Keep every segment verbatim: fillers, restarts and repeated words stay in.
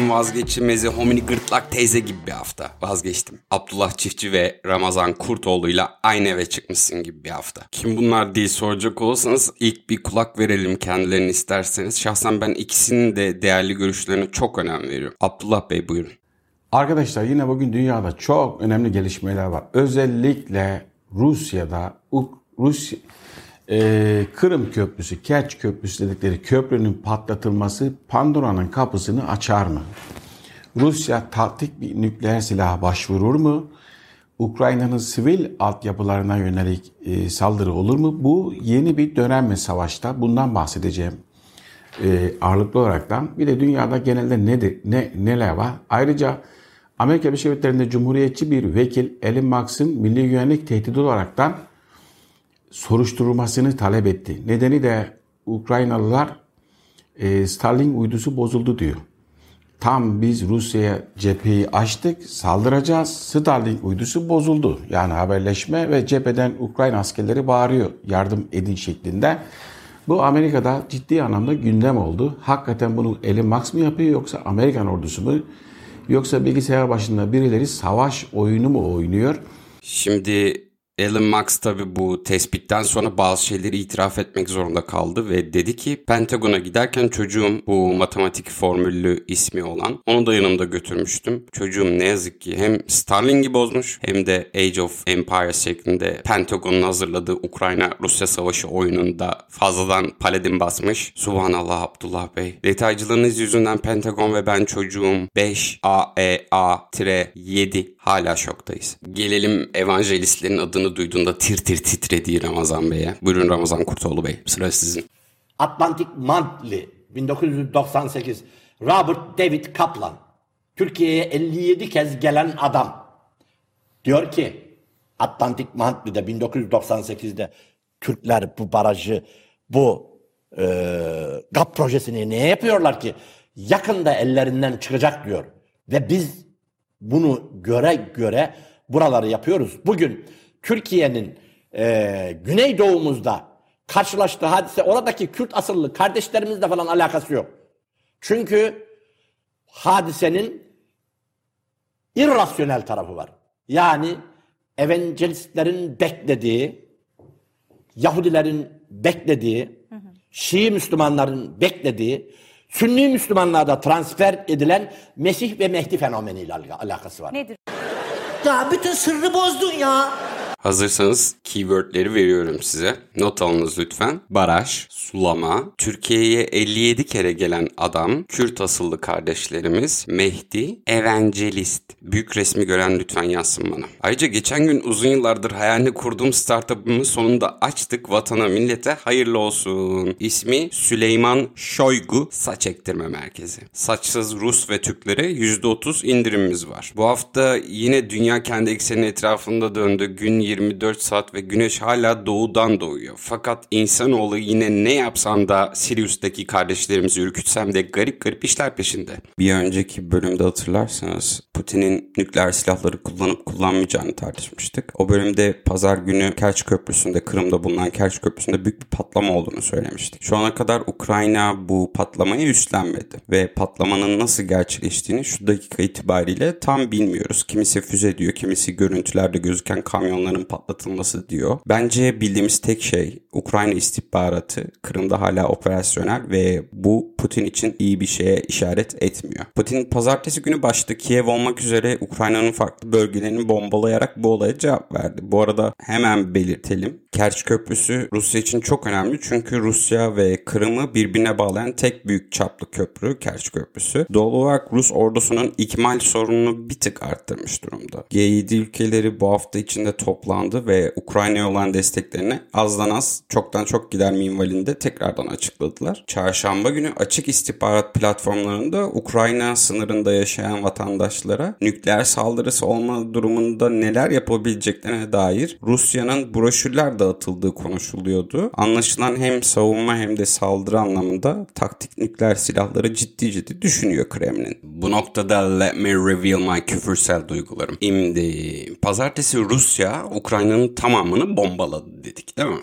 Haftanın vazgeçilmezi homini gırtlak teyze gibi bir hafta. Vazgeçtim. Abdullah Çiftçi ve Ramazan Kurtoğlu'yla aynı eve çıkmışsın gibi bir hafta. Kim bunlar diye soracak olursanız ilk bir kulak verelim kendilerini isterseniz. Şahsen ben ikisinin de değerli görüşlerine çok önem veriyorum. Abdullah Bey buyurun. Arkadaşlar yine bugün dünyada çok önemli gelişmeler var. Özellikle Rusya'da Rusya e, Kırım Köprüsü, Kerç Köprüsü dedikleri köprünün patlatılması Pandora'nın kapısını açar mı? Rusya taktik bir nükleer silaha başvurur mu? Ukrayna'nın sivil altyapılarına yönelik e, saldırı olur mu? Bu yeni bir dönem mi savaşta? Bundan bahsedeceğim e, ağırlıklı olaraktan. Bir de dünyada genelde nedir, ne, neler var? Ayrıca Amerika Birleşik Devletleri'nde cumhuriyetçi bir vekil Elon Musk'ın milli güvenlik tehdidi olaraktan soruşturulmasını talep etti. Nedeni de Ukraynalılar e, Starlink uydusu bozuldu diyor. Tam biz Rusya'ya cepheyi açtık, saldıracağız. Starlink uydusu bozuldu. Yani haberleşme ve cepheden Ukrayna askerleri bağırıyor yardım edin şeklinde. Bu Amerika'da ciddi anlamda gündem oldu. Hakikaten bunu Elon Musk mı yapıyor yoksa Amerikan ordusu mu? Yoksa bilgisayar başında birileri savaş oyunu mu oynuyor? Şimdi Elon Musk tabii bu tespitten sonra bazı şeyleri itiraf etmek zorunda kaldı ve dedi ki Pentagon'a giderken çocuğum bu matematik formüllü ismi olan onu da yanımda götürmüştüm. Çocuğum ne yazık ki hem Starlink'i bozmuş hem de Age of Empires şeklinde Pentagon'un hazırladığı Ukrayna-Rusya savaşı oyununda fazladan paladin basmış. Subhanallah Abdullah Bey. Detaycılığınız yüzünden Pentagon ve ben çocuğum beş A E A yedi hala şoktayız. Gelelim evangelistlerin adını duyduğunda tir tir titrediği Ramazan Bey'e. Buyurun Ramazan Kurtoğlu Bey. Sıra sizin. Atlantic Monthly bin dokuz yüz doksan sekiz Robert David Kaplan Türkiye'ye elli yedi kez gelen adam diyor ki Atlantic Monthly'de bin dokuz yüz doksan sekizde Türkler bu barajı bu e, G A P projesini neye yapıyorlar ki? Yakında ellerinden çıkacak diyor. Ve biz bunu göre göre buraları yapıyoruz. Bugün Türkiye'nin e, güneydoğumuzda karşılaştığı hadise oradaki Kürt asıllı kardeşlerimizle falan alakası yok. Çünkü hadisenin irrasyonel tarafı var. Yani evangelistlerin beklediği, Yahudilerin beklediği, hı hı. Şii Müslümanların beklediği, Sünni Müslümanlarda transfer edilen Mesih ve Mehdi fenomeniyle alakası var. Nedir? Ya bütün sırrı bozdun ya. Hazırsanız keywordleri veriyorum size. Not alınız lütfen. Baraj, sulama, Türkiye'ye elli yedi kere gelen adam, Kürt asıllı kardeşlerimiz, Mehdi, evangelist. Büyük resmi gören lütfen yazsın bana. Ayrıca geçen gün uzun yıllardır hayalini kurduğum startup'ımı sonunda açtık. Vatana millete hayırlı olsun. İsmi Süleyman Şoygu Saç Ektirme Merkezi. Saçsız Rus ve Türklere yüzde otuz indirimimiz var. Bu hafta yine dünya kendi ekseninin etrafında döndü. Gün yirmi dört saat ve güneş hala doğudan doğuyor. Fakat insanoğlu yine ne yapsam da Sirius'taki kardeşlerimizi ürkütsem de garip garip işler peşinde. Bir önceki bölümde hatırlarsanız Putin'in nükleer silahları kullanıp kullanmayacağını tartışmıştık. O bölümde pazar günü Kerç Köprüsü'nde, Kırım'da bulunan Kerç Köprüsü'nde büyük bir patlama olduğunu söylemiştik. Şu ana kadar Ukrayna bu patlamayı üstlenmedi ve patlamanın nasıl gerçekleştiğini şu dakika itibariyle tam bilmiyoruz. Kimisi füze diyor, kimisi görüntülerde gözüken kamyonların patlatılması diyor. Bence bildiğimiz tek şey Ukrayna istihbaratı Kırım'da hala operasyonel ve bu Putin için iyi bir şeye işaret etmiyor. Putin pazartesi günü başta Kiev olmak üzere Ukrayna'nın farklı bölgelerini bombalayarak bu olaya cevap verdi. Bu arada hemen belirtelim. Kerç Köprüsü Rusya için çok önemli çünkü Rusya ve Kırım'ı birbirine bağlayan tek büyük çaplı köprü Kerç Köprüsü. Doğal olarak Rus ordusunun ikmal sorununu bir tık arttırmış durumda. G yedi ülkeleri bu hafta içinde toplandı ve Ukrayna'ya olan desteklerini azdan az çoktan çok gider minvalinde tekrardan açıkladılar. Çarşamba günü açık istihbarat platformlarında Ukrayna sınırında yaşayan vatandaşlara nükleer saldırısı olma durumunda neler yapabileceklerine dair Rusya'nın broşürler dağıtıldığı konuşuluyordu. Anlaşılan hem savunma hem de saldırı anlamında taktik nükleer silahları ciddi ciddi düşünüyor Kremlin. Bu noktada let me reveal my küfürsel duygularım. Şimdi pazartesi Rusya Ukrayna'nın tamamını bombaladı dedik değil mi? Twitter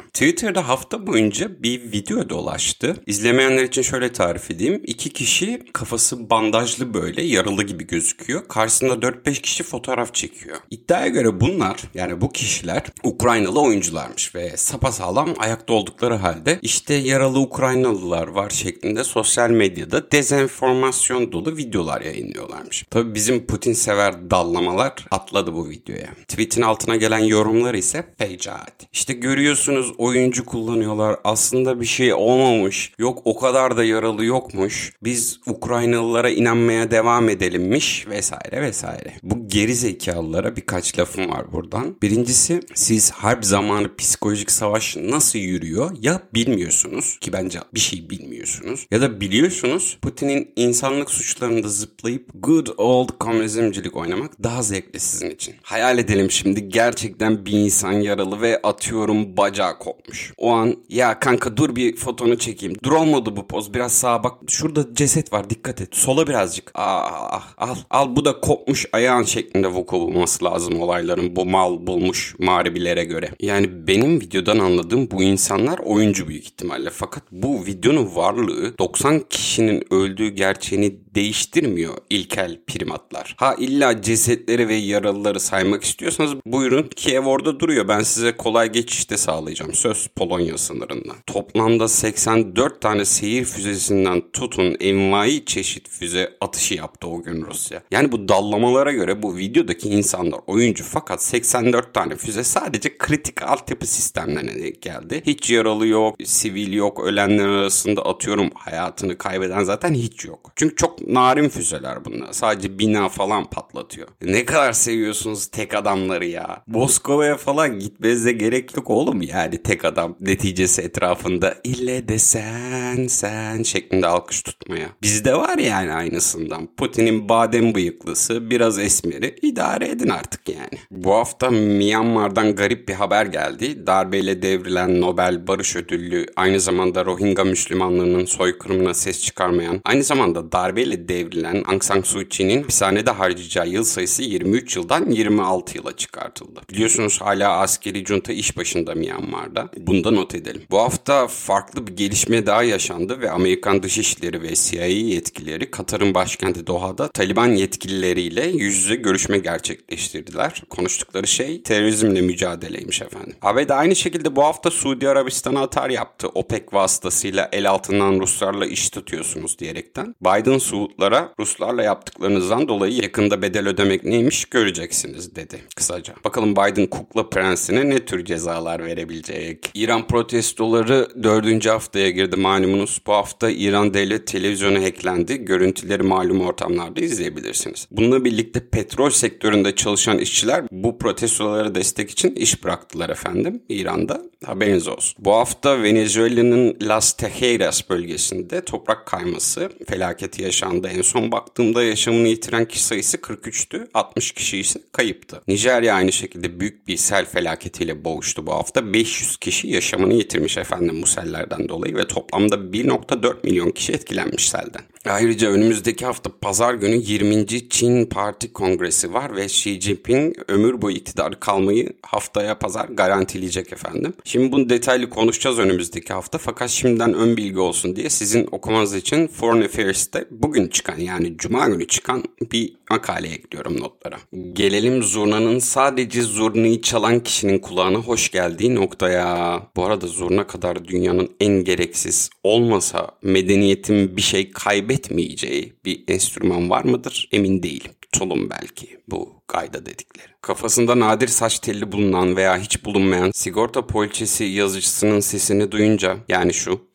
Twitter'da hafta boyunca bir video dolaştı. İzlemeyenler için şöyle tarif edeyim. İki kişi kafası bandajlı böyle yaralı gibi gözüküyor. Karşısında dört beş kişi fotoğraf çekiyor. İddiaya göre bunlar, yani bu kişiler Ukraynalı oyuncularmış ve sapasağlam ayakta oldukları halde işte yaralı Ukraynalılar var şeklinde sosyal medyada dezenformasyon dolu videolar yayınlıyorlarmış. Tabii bizim Putin sever dallamalar atladı bu videoya. Tweet'in altına gelen yorumlar ise fecaat. İşte görüyorsunuz oyuncu kullanıyorlar. Aslında bir şey olmamış. Yok o kadar da yaralı yokmuş. Biz Ukraynalılara inanmaya devam edelimmiş vesaire vesaire. Bu geri zekalılara birkaç lafım var buradan. Birincisi, siz harp zamanı psikolojik savaş nasıl yürüyor ya bilmiyorsunuz ki bence bir şey bilmiyorsunuz ya da biliyorsunuz. Putin'in insanlık suçlarında zıplayıp good old komünizmcilik oynamak daha zevkli sizin için. Hayal edelim şimdi gerçekten bir insan yaralı ve atıyorum bacağı kopmuş. O an ya kanka dur bir fotonu çekeyim. Dur olmadı bu poz, biraz sağa bak. Şurada ceset var, dikkat et. Sola birazcık. Aa, al al bu da kopmuş ayağın şeklinde vuku bulması lazım olayların bu mal bulmuş mağribilere göre. Yani benim videodan anladığım bu insanlar oyuncu büyük ihtimalle. Fakat bu videonun varlığı doksan kişinin öldüğü gerçeğini değiştirmiyor ilkel primatlar. Ha illa cesetleri ve yaralıları saymak istiyorsanız buyurun, Kiev orada duruyor. Ben size kolay geçiş de sağlayacağım. Söz Polonya sınırından. Toplamda seksen dört tane seyir füzesinden tutun envai çeşit füze atışı yaptı o gün Rusya. Yani bu dallamalara göre bu videodaki insanlar oyuncu fakat seksen dört tane füze sadece kritik altyapı sistemlerine denk geldi. Hiç yaralı yok, sivil yok, ölenler arasında atıyorum hayatını kaybeden zaten hiç yok. Çünkü çok narin füzeler bunlar. Sadece bina falan patlatıyor. Ne kadar seviyorsunuz tek adamları ya. Moskova'ya falan gitmenize gerek yok oğlum, yani tek adam neticesi etrafında ille de sen sen şeklinde alkış tutmaya. Bizde var yani aynısından. Putin'in badem bıyıklısı, biraz esmeri, idare edin artık yani. Bu hafta Myanmar'dan garip bir haber geldi. Darbeyle devrilen Nobel Barış Ödüllü, aynı zamanda Rohingya Müslümanlığının soykırımına ses çıkarmayan, aynı zamanda darbeyle devrilen Aung San Suu Kyi'nin hapishanede harcayacağı yıl sayısı yirmi üç yıldan yirmi altı yıla çıkartıldı. Biliyorsunuz hala askeri junta iş başında Myanmar'da. Bunu da not edelim. Bu hafta farklı bir gelişme daha yaşandı ve Amerikan Dışişleri ve C I A yetkilileri Katar'ın başkenti Doha'da Taliban yetkilileriyle yüz yüze görüşme gerçekleştirdiler. Konuştukları şey terörizmle mücadeleymiş efendim. A B D aynı şekilde bu hafta Suudi Arabistan'a atar yaptı. OPEC vasıtasıyla el altından Ruslarla iş tutuyorsunuz diyerekten. Biden Suudlara Ruslarla yaptıklarınızdan dolayı yakında bedel ödemek neymiş göreceksiniz dedi kısaca. Bakalım Biden kukla prensine ne tür cezalar verebilecek? İran protestoları dördüncü haftaya girdi malumunuz. Bu hafta İran devlet televizyonu hacklendi. Görüntüleri malum ortamlarda izleyebilirsiniz. Bununla birlikte petrol sektöründe çalışan işçiler bu protestolara destek için iş bıraktılar efendim İran'da. Haberiniz olsun. Bu hafta Venezuela'nın Las Tejeras bölgesinde toprak kayması felaketi yaşandı. En son baktığımda yaşamını yitiren kişi sayısı kırk üçtü. altmış kişi ise kayıptı. Nijerya aynı şekilde büyük bir sel felaketiyle boğuştu bu hafta. beş yüz kişi yaşamını yitirmiş efendim bu sellerden dolayı ve toplamda bir nokta dört milyon kişi etkilenmiş selden. Ayrıca önümüzdeki hafta pazar günü yirminci Çin Parti Kongresi var ve Xi Jinping ömür boyu iktidar kalmayı haftaya pazar garantileyecek efendim. Şimdi bunu detaylı konuşacağız önümüzdeki hafta fakat şimdiden ön bilgi olsun diye sizin okumanız için Foreign Affairs'te bugün çıkan, yani Cuma günü çıkan bir makale ekliyorum notlara. Gelelim zurnanın sadece zurnayı çalan kişinin kulağına hoş geldiği noktaya. Bu arada zurna kadar dünyanın en gereksiz, olmasa medeniyetin bir şey kaybetmeyeceği bir enstrüman var mıdır? Emin değilim. Tulum belki bu gayda dedikleri. Kafasında nadir saç telli bulunan veya hiç bulunmayan sigorta poliçesi yazıcısının sesini duyunca, yani şu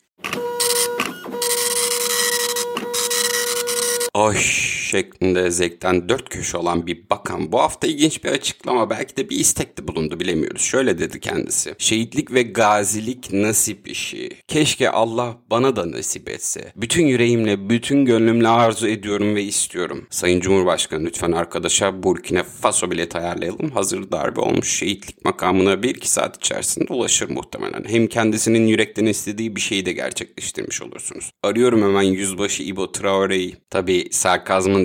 oş şeklinde zevkten dört köşe olan bir bakan bu hafta ilginç bir açıklama, belki de bir istekte bulundu, bilemiyoruz. Şöyle dedi kendisi: şehitlik ve gazilik nasip işi. Keşke Allah bana da nasip etse. Bütün yüreğimle, bütün gönlümle arzu ediyorum ve istiyorum. Sayın Cumhurbaşkanı, lütfen arkadaşa Burkina Faso bileti ayarlayalım. Hazır darbe olmuş, şehitlik makamına bir iki saat içerisinde ulaşır muhtemelen. Hem kendisinin yürekten istediği bir şeyi de gerçekleştirmiş olursunuz. Arıyorum hemen Yüzbaşı İbo Traore'yi. Tabii sarkazmın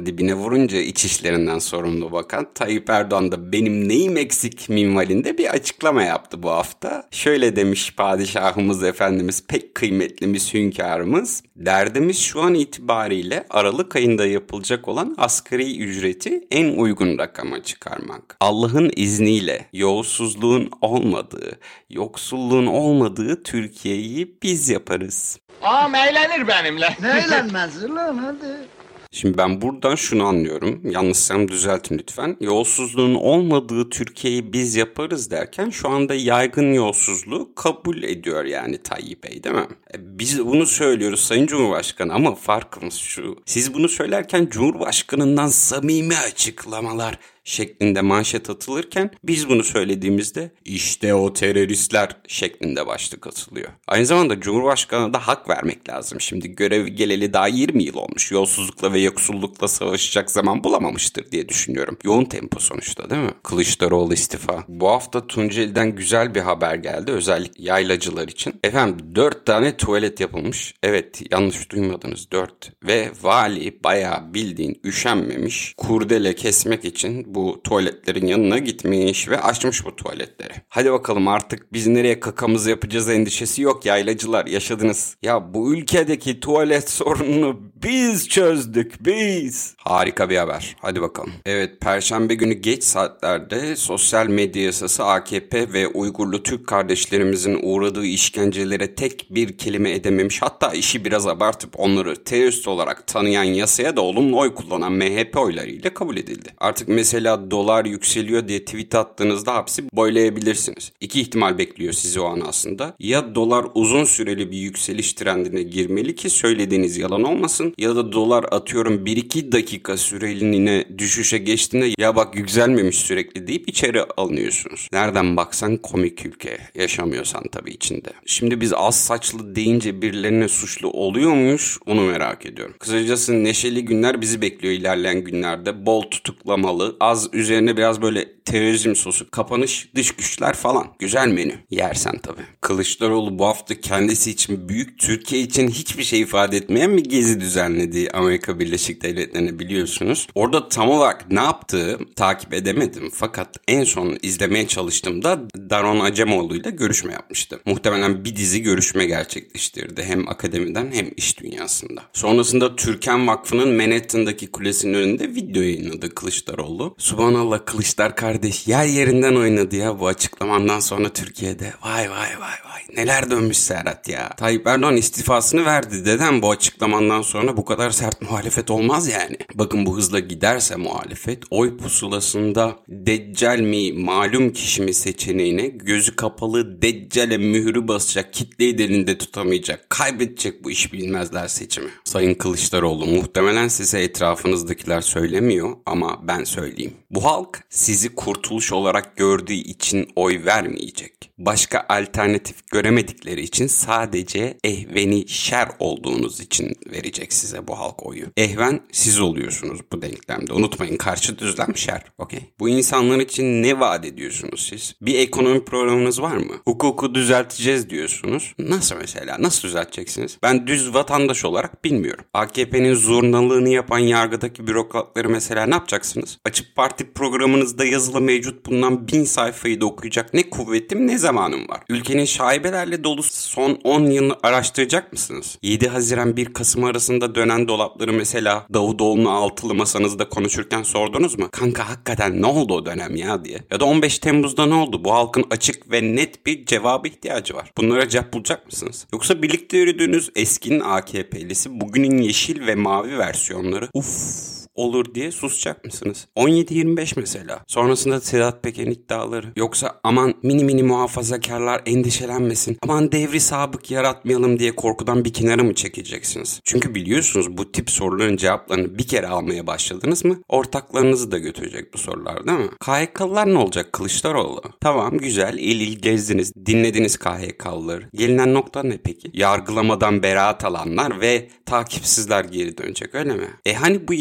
ayağının dibine vurunca iç işlerinden sorumlu bakan Tayyip Erdoğan da benim neyim eksik minvalinde bir açıklama yaptı bu hafta. Şöyle demiş padişahımız efendimiz, pek kıymetlimiz, hünkârımız. Derdimiz şu an itibariyle Aralık ayında yapılacak olan asgari ücreti en uygun rakama çıkarmak. Allah'ın izniyle yolsuzluğun olmadığı, yoksulluğun olmadığı Türkiye'yi biz yaparız. Ağam eğlenir benimle. Ne eğlenmez lan hadi. Şimdi ben buradan şunu anlıyorum. Yanlışsam düzeltin lütfen. Yolsuzluğun olmadığı Türkiye'yi biz yaparız derken şu anda yaygın yolsuzluğu kabul ediyor yani Tayyip Bey, değil mi? E biz bunu söylüyoruz Sayın Cumhurbaşkanı ama farkımız şu. Siz bunu söylerken Cumhurbaşkanından samimi açıklamalar şeklinde manşet atılırken biz bunu söylediğimizde işte o teröristler şeklinde başlık atılıyor. Aynı zamanda Cumhurbaşkanı'na da hak vermek lazım. Şimdi görev geleli daha yirmi yıl olmuş. Yolsuzlukla ve yoksullukla savaşacak zaman bulamamıştır diye düşünüyorum. Yoğun tempo sonuçta, değil mi? Kılıçdaroğlu istifa. Bu hafta Tunceli'den güzel bir haber geldi. Özellikle yaylacılar için. Efendim dört tane tuvalet yapılmış. Evet, yanlış duymadınız, dört. Ve vali bayağı bildiğin üşenmemiş. Kurdele kesmek için bu tuvaletlerin yanına gitmiş ve açmış bu tuvaletleri. Hadi bakalım artık biz nereye kakamızı yapacağız endişesi yok yaylacılar, yaşadınız. Ya bu ülkedeki tuvalet sorununu biz çözdük, biz. Harika bir haber. Hadi bakalım. Evet, Perşembe günü geç saatlerde sosyal medya yasası A K P ve Uygurlu Türk kardeşlerimizin uğradığı işkencelere tek bir kelime edememiş, hatta işi biraz abartıp onları terörist olarak tanıyan yasaya da olumlu oy kullanan M H P oylarıyla kabul edildi. Artık mesela dolar yükseliyor diye tweet attığınızda hapsi boylayabilirsiniz. İki ihtimal bekliyor sizi o an aslında. Ya dolar uzun süreli bir yükseliş trendine girmeli ki söylediğiniz yalan olmasın, ya da dolar atıyorum bir iki dakika süreliğine düşüşe geçtiğinde ya bak yükselmemiş sürekli deyip içeri alınıyorsunuz. Nereden baksan komik ülke, yaşamıyorsan tabii içinde. Şimdi biz az saçlı deyince birilerine suçlu oluyor muyuz onu merak ediyorum. Kısacası neşeli günler bizi bekliyor ilerleyen günlerde. Bol tutuklamalı, az üzerine biraz böyle terörizm sosu, kapanış, dış güçler falan. Güzel menü. Yersen tabii. Kılıçdaroğlu bu hafta kendisi için büyük, Türkiye için hiçbir şey ifade etmeyen bir gezi düzenledi Amerika Birleşik Devletleri'ne, biliyorsunuz. Orada tam olarak ne yaptığı takip edemedim fakat en son izlemeye çalıştığımda Daron Acemoğlu ile görüşme yapmıştı. Muhtemelen bir dizi görüşme gerçekleştirdi hem akademiden hem iş dünyasında. Sonrasında Türken Vakfı'nın Manhattan'daki kulesinin önünde video yayınladı Kılıçdaroğlu. Subhanallah, Kılıçlar kardeş yer yerinden oynadı ya bu açıklamandan sonra Türkiye'de. Vay vay vay vay. Neler dönmüş Serhat ya. Tayyip Erdoğan istifasını verdi. Dedem bu açıklamandan sonra bu kadar sert muhalefet olmaz yani. Bakın bu hızla giderse muhalefet oy pusulasında Deccal mi malum kişi mi seçeneğine gözü kapalı Deccal'e mührü basacak, kitleyi de elinde tutamayacak, kaybedecek bu iş bilmezler seçimi. Sayın Kılıçdaroğlu, muhtemelen size etrafınızdakiler söylemiyor ama ben söyleyeyim. Bu halk sizi kurtuluş olarak gördüğü için oy vermeyecek. Başka alternatif göremedikleri için, sadece ehveni şer olduğunuz için verecek size bu halk oyu. Ehven siz oluyorsunuz bu denklemde. Unutmayın, karşı düzlem şer. Okay. Bu insanlar için ne vaat ediyorsunuz siz? Bir ekonomi programınız var mı? Hukuku düzelteceğiz diyorsunuz. Nasıl mesela? Nasıl düzelteceksiniz? Ben düz vatandaş olarak bilmiyorum. A K P'nin zurnalığını yapan yargıdaki bürokratları mesela ne yapacaksınız? Açıp parti programınızda yazılı mevcut bulunan bin sayfayı da okuyacak ne kuvvetim ne zamanım var. Ülkenin şaibelerle dolu son on yılını araştıracak mısınız? yedi Haziran bir Kasım arasında dönen dolapları mesela Davutoğlu'nu altılı masanızda konuşurken sordunuz mu? Kanka hakikaten ne oldu o dönem ya diye. Ya da on beş Temmuz'da ne oldu? Bu halkın açık ve net bir cevabı ihtiyacı var. Bunlara cevap bulacak mısınız? Yoksa birlikte yürüdüğünüz eskinin A K P'lisi bugünün yeşil ve mavi versiyonları uff olur diye susacak mısınız? on yedi yirmi beş mesela. Sonrasında Sedat Peker'in iddiaları. Yoksa aman mini mini muhafazakarlar endişelenmesin, aman devri sabık yaratmayalım diye korkudan bir kenara mı çekeceksiniz? Çünkü biliyorsunuz bu tip soruların cevaplarını bir kere almaya başladınız mı ortaklarınızı da götürecek bu sorular, değil mi? K H K'lılar ne olacak Kılıçdaroğlu? Tamam güzel, il il gezdiniz, dinlediniz K H K'lıları. Gelinen nokta ne peki? Yargılamadan beraat alanlar ve takipsizler geri dönecek, öyle mi? E hani bu yargı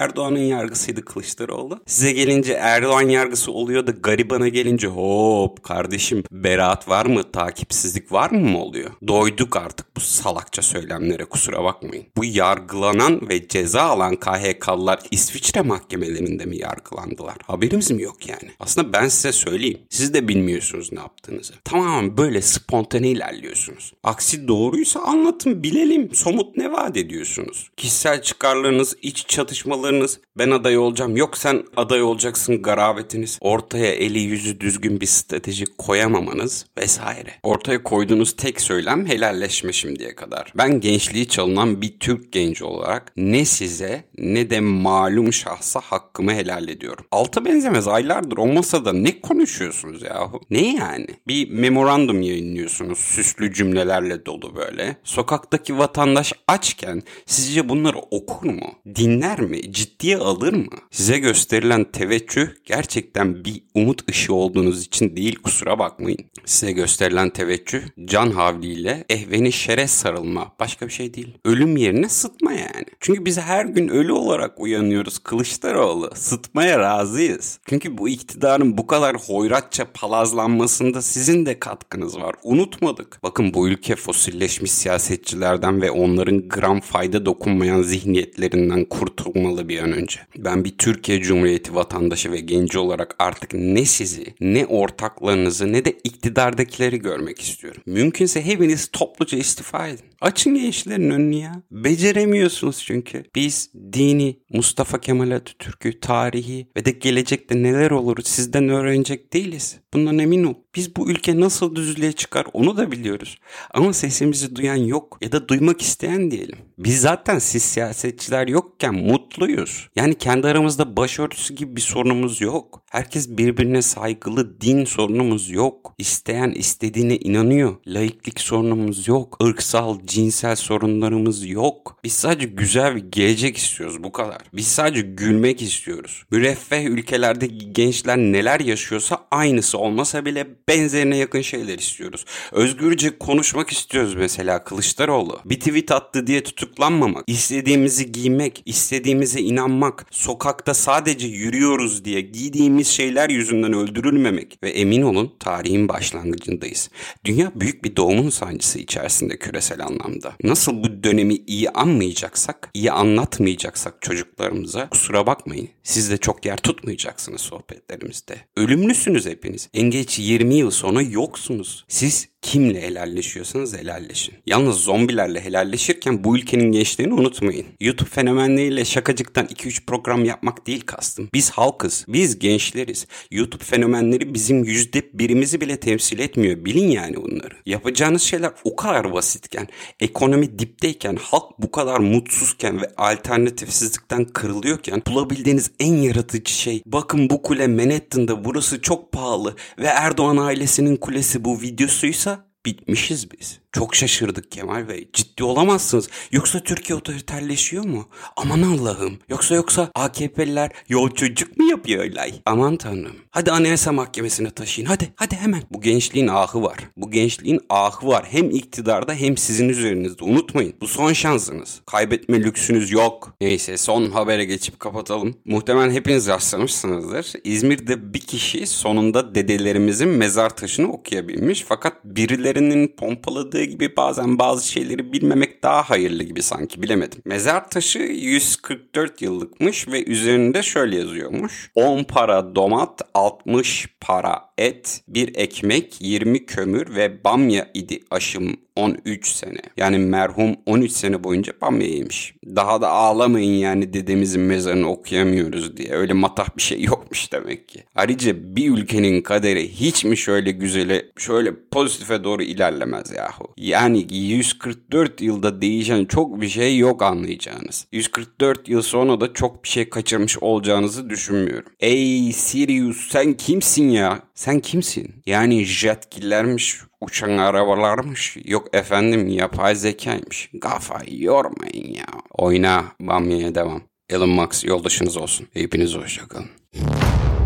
Erdoğan'ın yargısıydı Kılıçdaroğlu. Size gelince Erdoğan yargısı oluyor da garibana gelince hop kardeşim beraat var mı, takipsizlik var mı mı oluyor? Doyduk artık bu salakça söylemlere, kusura bakmayın. Bu yargılanan ve ceza alan K H K'lılar İsviçre mahkemelerinde mi yargılandılar? Haberimiz mi yok yani? Aslında ben size söyleyeyim. Siz de bilmiyorsunuz ne yaptığınızı. Tamamen böyle spontane ilerliyorsunuz. Aksi doğruysa anlatın, bilelim. Somut ne vaat ediyorsunuz? Kişisel çıkarlarınız, iç çatışmalarınız, ben aday olacağım, yok sen aday olacaksın garabetiniz, ortaya eli yüzü düzgün bir strateji koyamamanız vesaire. Ortaya koyduğunuz tek söylem helalleşme şimdiye kadar. Ben gençliği çalınan bir Türk genci olarak ne size ne de malum şahsa hakkımı helal ediyorum. Alta benzemez, aylardır o masada ne konuşuyorsunuz yahu? Ne yani? Bir memorandum yayınlıyorsunuz süslü cümlelerle dolu böyle. Sokaktaki vatandaş açken sizce bunları okur mu? Dinler mi? Ciddiye alır mı? Size gösterilen teveccüh gerçekten bir umut ışığı olduğunuz için değil, kusura bakmayın. Size gösterilen teveccüh can havliyle ehveni şere sarılma, başka bir şey değil. Ölüm yerine sıtma yani. Çünkü biz her gün ölü olarak uyanıyoruz Kılıçdaroğlu. Sıtmaya razıyız. Çünkü bu iktidarın bu kadar hoyratça palazlanmasında sizin de katkınız var. Unutmadık. Bakın bu ülke fosilleşmiş siyasetçilerden ve onların gram fayda dokunmayan zihniyetlerinden kurtulmalı bir an önce. Ben bir Türkiye Cumhuriyeti vatandaşı ve genci olarak artık ne sizi, ne ortaklarınızı, ne de iktidardakileri görmek istiyorum. Mümkünse hepiniz topluca istifa edin. Açın gençlerin önünü ya. Beceremiyorsunuz çünkü. Biz dini, Mustafa Kemal Atatürk'ü, tarihi ve de gelecekte neler olur sizden öğrenecek değiliz. Bundan emin ol. Biz bu ülke nasıl düzlüğe çıkar onu da biliyoruz. Ama sesimizi duyan yok ya da duymak isteyen diyelim. Biz zaten siz siyasetçiler yokken mutluyuz. Yani kendi aramızda başörtüsü gibi bir sorunumuz yok. Herkes birbirine saygılı, din sorunumuz yok. İsteyen istediğine inanıyor. Laiklik sorunumuz yok. Irksal, cinsel sorunlarımız yok. Biz sadece güzel bir gelecek istiyoruz, bu kadar. Biz sadece gülmek istiyoruz. Müreffeh ülkelerdeki gençler neler yaşıyorsa aynısı olmasa bile benzerine yakın şeyler istiyoruz. Özgürce konuşmak istiyoruz mesela Kılıçdaroğlu. Bir tweet attı diye tutuklanmamak, istediğimizi giymek, istediğimize inanmak, sokakta sadece yürüyoruz diye giydiğimiz şeyler yüzünden öldürülmemek ve emin olun tarihin başlangıcındayız. Dünya büyük bir doğumun sancısı içerisinde küresel anlamda. Nasıl bu dönemi iyi anmayacaksak, iyi anlatmayacaksak çocuklarımıza kusura bakmayın. Siz de çok yer tutmayacaksınız sohbetlerimizde. Ölümlüsünüz hepiniz. En geç yirmi yıl sonra yoksunuz. Siz kimle helalleşiyorsanız helalleşin. Yalnız zombilerle helalleşirken bu ülkenin gençliğini unutmayın. YouTube fenomenleriyle şakacıktan iki üç program yapmak değil kastım. Biz halkız, biz gençleriz. YouTube fenomenleri bizim yüzde birimizi bile temsil etmiyor. Bilin yani bunları. Yapacağınız şeyler o kadar basitken, ekonomi dipteyken, halk bu kadar mutsuzken ve alternatifsizlikten kırılıyorken bulabildiğiniz en yaratıcı şey, bakın bu kule Manhattan'da, burası çok pahalı ve Erdoğan ailesinin kulesi bu videosuysa bitmişiz biz. Çok şaşırdık Kemal Bey. Ciddi olamazsınız. Yoksa Türkiye otoriterleşiyor mu? Aman Allah'ım. Yoksa yoksa A K P'liler yol çocuk mu yapıyor olay? Aman Tanrım. Hadi Anayasa Mahkemesi'ne taşıyın. Hadi hadi hemen. Bu gençliğin ahı var. Bu gençliğin ahı var. Hem iktidarda hem sizin üzerinizde. Unutmayın. Bu son şansınız. Kaybetme lüksünüz yok. Neyse son habere geçip kapatalım. Muhtemelen hepiniz rastlamışsınızdır. İzmir'de bir kişi sonunda dedelerimizin mezar taşını okuyabilmiş. Fakat birilerinin pompaladığı gibi bazen bazı şeyleri bilmemek daha hayırlı gibi sanki, bilemedim. Mezar taşı yüz kırk dört yıllıkmış ve üzerinde şöyle yazıyormuş. on para domat, altmış para et, bir ekmek, yirmi kömür ve bamya idi aşım on üç sene. Yani merhum on üç sene boyunca bamya yemiş. Daha da ağlamayın yani dedemizin mezarını okuyamıyoruz diye. Öyle matah bir şey yokmuş demek ki. Ayrıca bir ülkenin kaderi hiç mi şöyle güzele, şöyle pozitife doğru ilerlemez yahu? Yani yüz kırk dört yılda değişen çok bir şey yok anlayacağınız. yüz kırk dört yıl sonra da çok bir şey kaçırmış olacağınızı düşünmüyorum. Ey Sirius, sen kimsin ya? Sen kimsin? Yani jetgillermiş, uçan arabalarmış. Yok efendim yapay zekaymış. Kafayı yormayın ya. Oyna, bamyaya devam. Elon Musk yoldaşınız olsun. Hepiniz hoşça kalın.